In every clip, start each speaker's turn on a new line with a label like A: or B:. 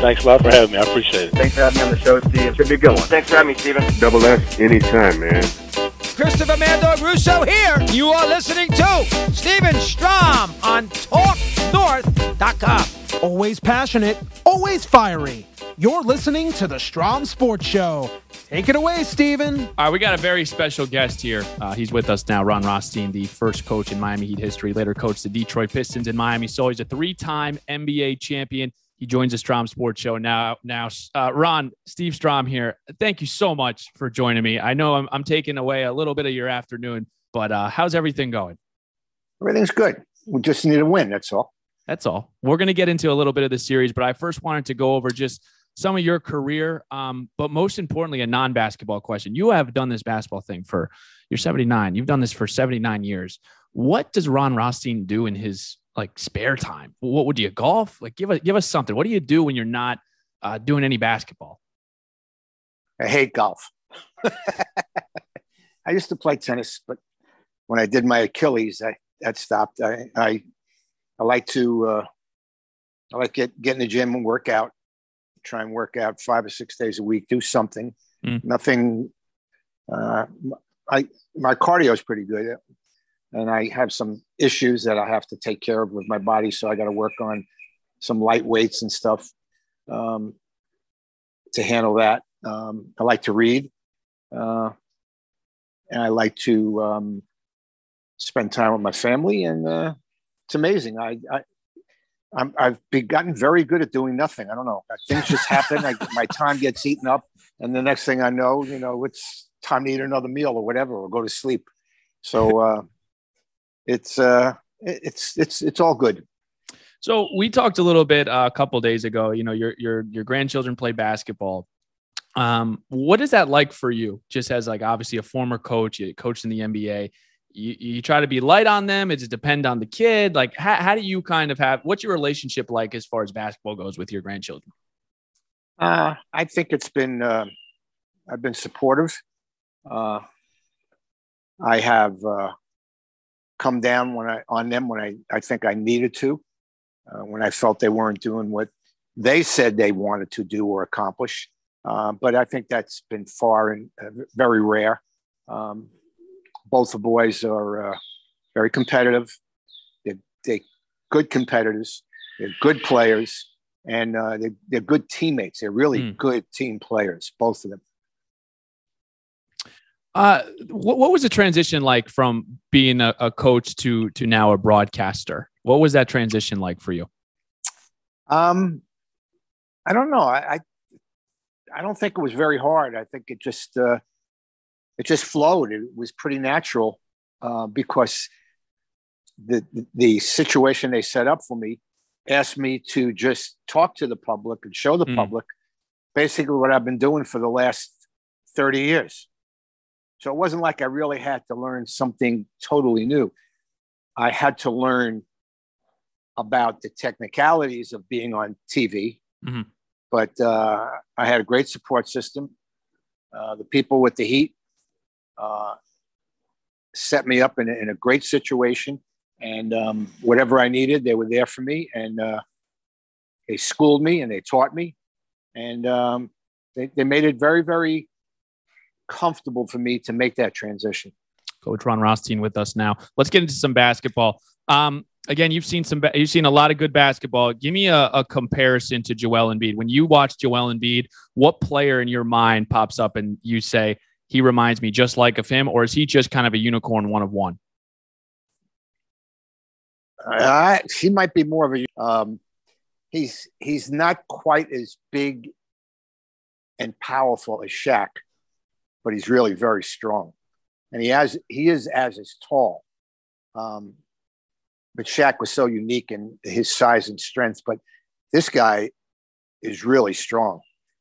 A: Thanks a lot for having me. I appreciate it.
B: Thanks for having me on the show, Steve. It should be a good one. Thanks for having me, Steven.
C: Double S anytime, man.
D: Christopher Mando Russo here. You are listening to Steven Strom on TalkNorth.com.
E: Always passionate, always fiery. You're listening to the Strom Sports Show. Take it away, Steven.
F: All right, we got a very special guest here. He's with us now, Ron Rothstein, the first coach in Miami Heat history, later coached the Detroit Pistons in Miami. So he's a three-time NBA champion. He joins the Strom Sports Show now. Ron, Steve Strom here. Thank you so much for joining me. I know I'm taking away a little bit of your afternoon, but how's everything going?
G: Everything's good. We just need a win. That's all.
F: That's all. We're going to get into a little bit of the series, but I first wanted to go over just some of your career, but most importantly, a non-basketball question. You have done this basketball thing you're 79. You've done this for 79 years. What does Ron Rothstein do in his spare time? What would you golf? Give us something. What do you do when you're not doing any basketball?
G: I hate golf. I used to play tennis, but when I did my Achilles, that stopped. I like to get in the gym and work out. Try and work out 5 or 6 days a week. Do something. Nothing. My cardio is pretty good, and I have some issues that I have to take care of with my body. So I got to work on some light weights and stuff to handle that. I like to read, and I like to spend time with my family. And it's amazing. I've gotten very good at doing nothing. I don't know. Things just happen. My time gets eaten up, and the next thing I know, it's time to eat another meal or whatever, or go to sleep. So it's all good.
F: So we talked a little bit a couple of days ago. Your grandchildren play basketball. What is that like for you? Just as obviously a former coach, you coached in the NBA. You try to be light on them. It just depends on the kid. How do you kind of what's your relationship like as far as basketball goes with your grandchildren?
G: I think it's been, I've been supportive. I have come down on them when I think I needed to, when I felt they weren't doing what they said they wanted to do or accomplish. But I think that's been far and very rare. Both the boys are very competitive. They're good competitors. They're good players, and they're good teammates. They're really good team players, both of them.
F: What was the transition like from being a coach to now a broadcaster? What was that transition like for you?
G: I don't know. I don't think it was very hard. I think it just flowed. It was pretty natural because the situation they set up for me asked me to just talk to the public and show the public basically what I've been doing for the last 30 years. So it wasn't like I really had to learn something totally new. I had to learn about the technicalities of being on TV, but I had a great support system. The people with the Heat set me up in a great situation, and whatever I needed, they were there for me, and they schooled me and they taught me, and they made it very, very comfortable for me to make that transition.
F: Coach Ron Rothstein with us now. Let's get into some basketball. Again, you've seen a lot of good basketball. Give me a comparison to Joel Embiid. When you watch Joel Embiid, what player in your mind pops up and you say, he reminds me just like of him, or is he just kind of a unicorn one of one?
G: He might be more of a. He's not quite as big and powerful as Shaq, but he's really very strong, and he is as tall. But Shaq was so unique in his size and strength. But this guy is really strong.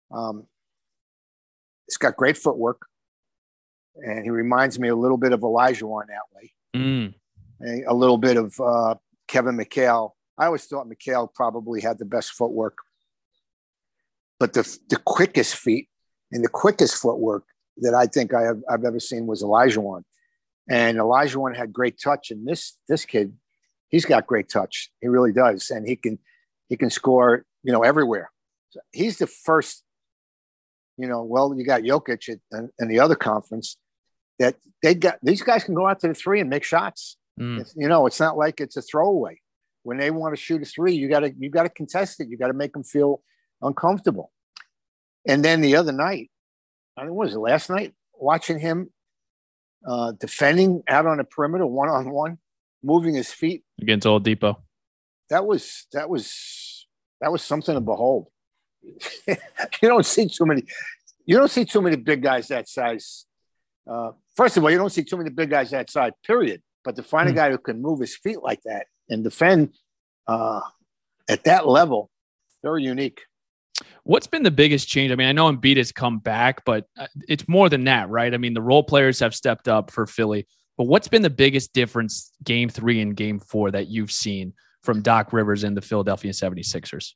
G: He's got great footwork. And he reminds me a little bit of Olajuwon that way. A little bit of Kevin McHale. I always thought McHale probably had the best footwork. But the quickest feet and the quickest footwork that I think I've ever seen was Olajuwon. And Olajuwon had great touch. And this kid, he's got great touch. He really does. And he can score, everywhere. So he's the first, you got Jokic in the other conference that these guys can go out to the three and make shots. It's not like it's a throwaway. When they want to shoot a three, you got to contest it. You got to make them feel uncomfortable. And then the other night, I think, was it last night, watching him defending out on the perimeter, 1-on-1, moving his feet
F: against Oladipo. That was
G: something to behold. You don't see too many big guys that size. First of all, you don't see too many big guys that size, period. But to find a guy who can move his feet like that and defend at that level, very unique.
F: What's been the biggest change? I mean, I know Embiid has come back, but it's more than that, right? I mean, the role players have stepped up for Philly. But what's been the biggest difference Game 3 and Game 4 that you've seen from Doc Rivers and the Philadelphia 76ers?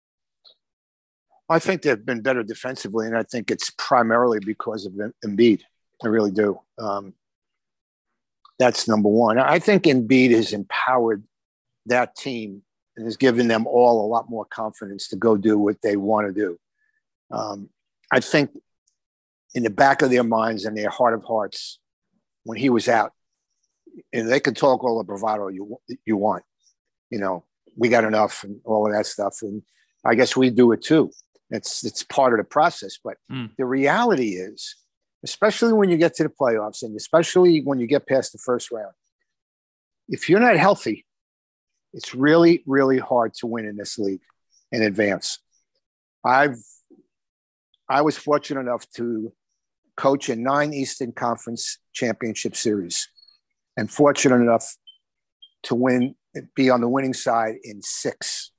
G: I think they've been better defensively, and I think it's primarily because of Embiid. I really do. That's number one. I think Embiid has empowered that team and has given them all a lot more confidence to go do what they want to do. I think in the back of their minds and their heart of hearts, when he was out, and they could talk all the bravado you want. We got enough and all of that stuff. And I guess we do it too. It's part of the process. But the reality is, especially when you get to the playoffs and especially when you get past the first round, if you're not healthy, it's really, really hard to win in this league and advance. I was fortunate enough to coach in 9 Eastern Conference championship series and fortunate enough to be on the winning side in 6.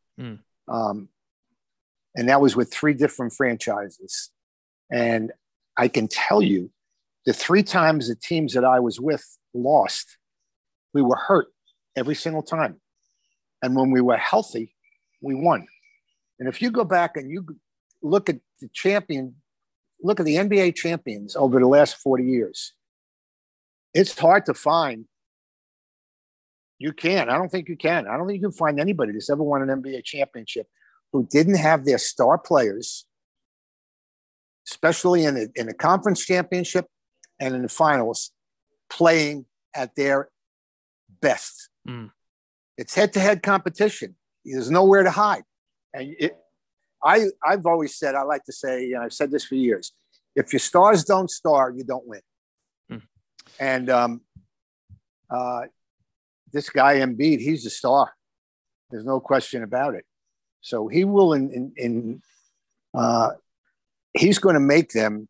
G: And that was with 3 different franchises. And I can tell you the 3 times the teams that I was with lost, we were hurt every single time. And when we were healthy, we won. And if you go back and you look at the NBA champions over the last 40 years, it's hard to find. You can. I don't think you can. I don't think you can find anybody that's ever won an NBA championship who didn't have their star players, especially in the conference championship and in the finals, playing at their best. It's head-to-head competition. There's nowhere to hide. And I've always said, I like to say, and I've said this for years, if your stars don't star, you don't win. And this guy Embiid, he's a star. There's no question about it. So he will, he's going to make them,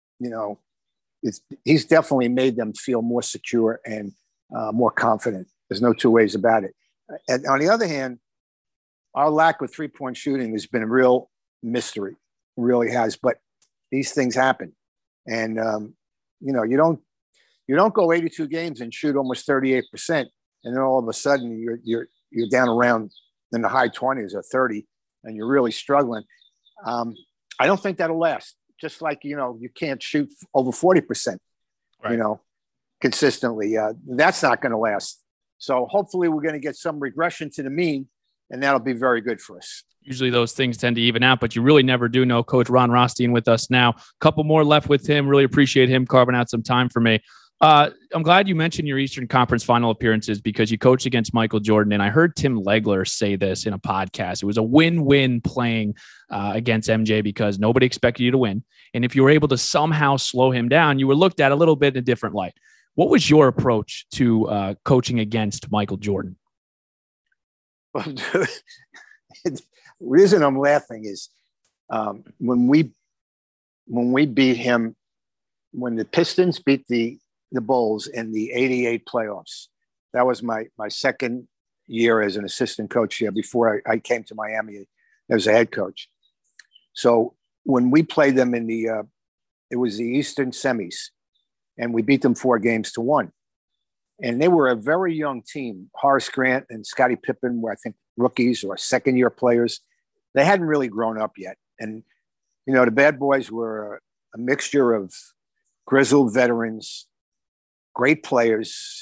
G: he's definitely made them feel more secure and more confident. There's no 2 ways about it. And on the other hand, our lack of 3-point shooting has been a real mystery. It really has. But these things happen. And, you don't go 82 games and shoot almost 38%. And then all of a sudden you're down around in the high 20s or 30 and you're really struggling. I don't think that'll last. Just like, you can't shoot over 40%, right, consistently. That's not going to last. So hopefully we're going to get some regression to the mean, and that'll be very good for us.
F: Usually those things tend to even out, but you really never do know. Coach Ron Rothstein with us now. A couple more left with him. Really appreciate him carving out some time for me. I'm glad you mentioned your Eastern Conference final appearances because you coached against Michael Jordan. And I heard Tim Legler say this in a podcast. It was a win-win playing against MJ because nobody expected you to win. And if you were able to somehow slow him down, you were looked at a little bit in a different light. What was your approach to coaching against Michael Jordan?
G: Well, the reason I'm laughing is when we beat him, when the Pistons beat the Bulls in the 88 playoffs. That was my second year as an assistant coach here before I came to Miami as a head coach. So when we played them in it was the Eastern semis, and we beat them 4-1. And they were a very young team. Horace Grant and Scottie Pippen were, I think, rookies or second-year players. They hadn't really grown up yet. And, the bad boys were a mixture of grizzled veterans, great players.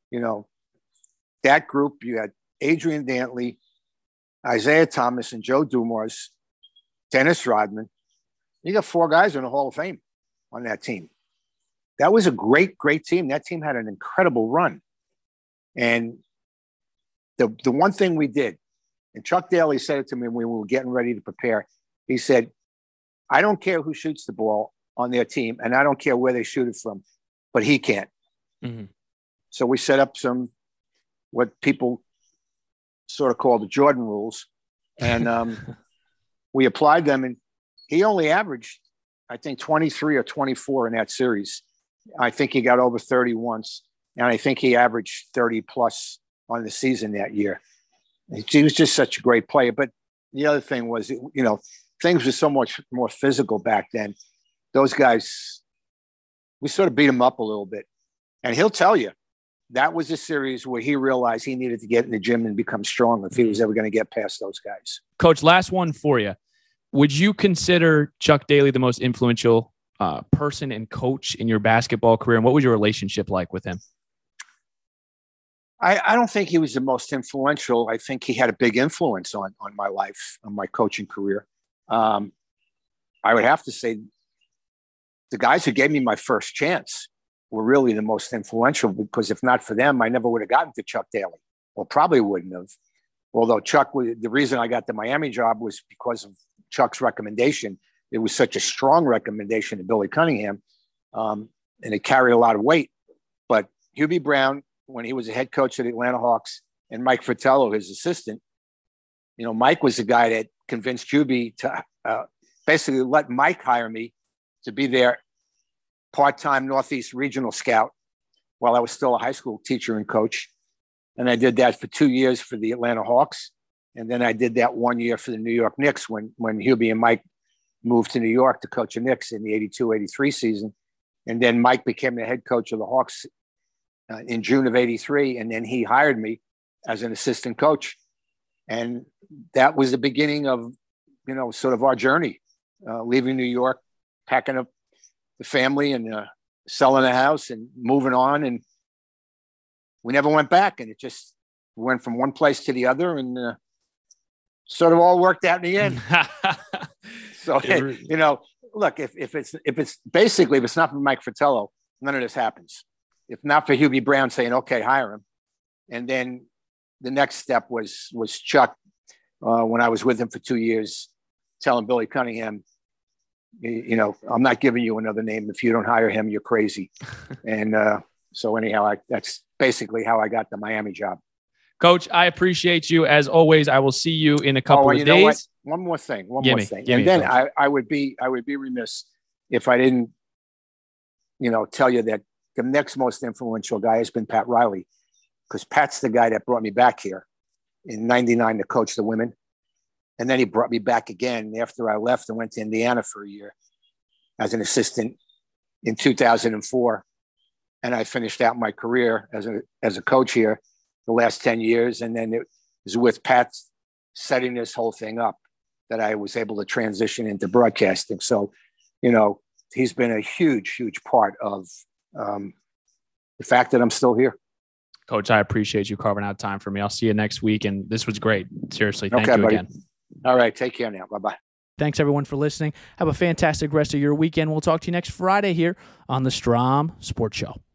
G: That group, you had Adrian Dantley, Isaiah Thomas, and Joe Dumars. Dennis Rodman. You got 4 guys in the Hall of Fame on that team. That was a great, great team. That team had an incredible run. And the one thing we did, and Chuck Daly said it to me when we were getting ready to prepare, he said, I don't care who shoots the ball on their team, and I don't care where they shoot it from, but he can't. Mm-hmm. So we set up what people sort of call the Jordan rules, and we applied them, and he only averaged, I think, 23 or 24 in that series. I think he got over 30 once, and I think he averaged 30 plus on the season that year. He was just such a great player. But the other thing was, things were so much more physical back then. Those guys, we sort of beat him up a little bit. And he'll tell you, that was a series where he realized he needed to get in the gym and become strong if he was ever going to get past those guys.
F: Coach, last one for you. Would you consider Chuck Daly the most influential person and coach in your basketball career? And what was your relationship like with him?
G: I don't think he was the most influential. I think he had a big influence on my life, on my coaching career. I would have to say the guys who gave me my first chance were really the most influential, because if not for them, I never would have gotten to Chuck Daly, or probably wouldn't have. Although the reason I got the Miami job was because of Chuck's recommendation. It was such a strong recommendation to Billy Cunningham, and it carried a lot of weight. But Hubie Brown, when he was a head coach of the Atlanta Hawks, and Mike Fratello, his assistant, Mike was the guy that convinced Hubie to basically let Mike hire me to be their part-time Northeast regional scout while I was still a high school teacher and coach. And I did that for 2 years for the Atlanta Hawks. And then I did that 1 year for the New York Knicks when Hubie and Mike moved to New York to coach the Knicks in the 82-83 season. And then Mike became the head coach of the Hawks in June of 83. And then he hired me as an assistant coach. And that was the beginning of, sort of our journey, leaving New York, packing up the family and selling the house and moving on. And we never went back. And it just went from one place to the other, and sort of all worked out in the end. So, look, if it's not for Mike Fratello, none of this happens. If not for Hubie Brown saying, okay, hire him. And then the next step was Chuck, when I was with him for 2 years, telling Billy Cunningham, I'm not giving you another name. If you don't hire him, you're crazy. And so anyhow, that's basically how I got the Miami job.
F: Coach, I appreciate you as always. I will see you in a couple of days.
G: Know what? One more thing. And then I would be remiss if I didn't, tell you that the next most influential guy has been Pat Riley, because Pat's the guy that brought me back here in '99 to coach the women. And then he brought me back again after I left and went to Indiana for a year as an assistant in 2004. And I finished out my career as a coach here the last 10 years. And then it was with Pat setting this whole thing up that I was able to transition into broadcasting. So, he's been a huge, huge part of the fact that I'm still here.
F: Coach, I appreciate you carving out time for me. I'll see you next week. And this was great. Seriously. Thank you
G: buddy.
F: Again.
G: All right. Take care now. Bye-bye.
D: Thanks, everyone, for listening. Have a fantastic rest of your weekend. We'll talk to you next Friday here on the Strom Sports Show.